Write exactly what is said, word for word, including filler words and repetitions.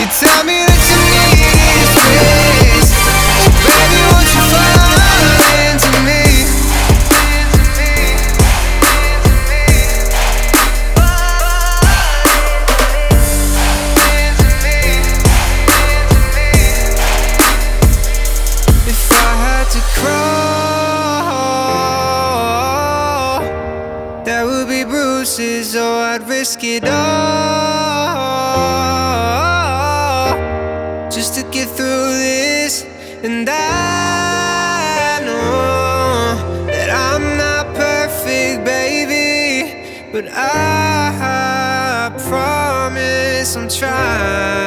You tell me that you need space, so baby, won't you fall into me? If I had to crawl, there would be bruises, so I'd risk it all just to get through this. And I know that I'm not perfect, baby, but I promise I'm trying.